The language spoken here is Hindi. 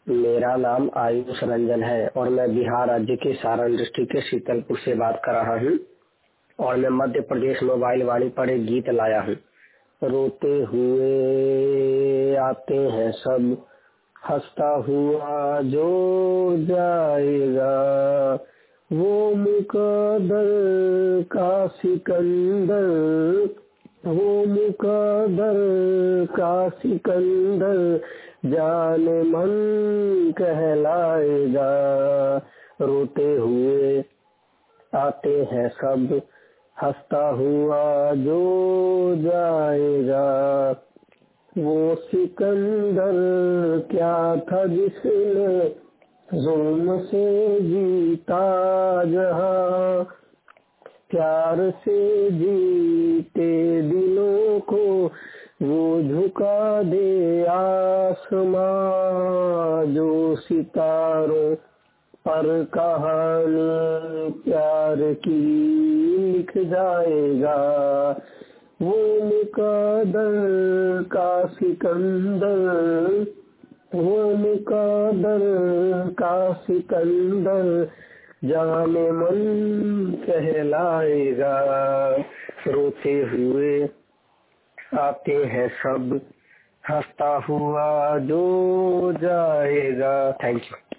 मेरा नाम आयुष रंजन है और मैं बिहार राज्य के सारण डिस्ट्रिक्ट के शीतलपुर से बात कर रहा हूँ और मैं मध्य प्रदेश मोबाइल वाणी पर एक गीत लाया हूँ। रोते हुए आते हैं सब, हंसता हुआ जो जाएगा, वो मुकद्दर का सिकंदर, वो मुकद्दर का सिकंदर जाने मन कहलाएगा। रोते हुए आते हैं सब, हंसता हुआ जो जाएगा, वो सिकंदर क्या था जिसने जुल्म से जीता जहां, प्यार से जीते दिलों को वो झुका दे आसमां, जो सितारों पर कहानी प्यार की लिख जाएगा, वो मुकद्दर का सिकंदर, वो मुकद्दर का सिकंदर जाने मन कहलाएगा। रोते हुए आते हैं सब, हंसता हुआ जो जाएगा। Thank you.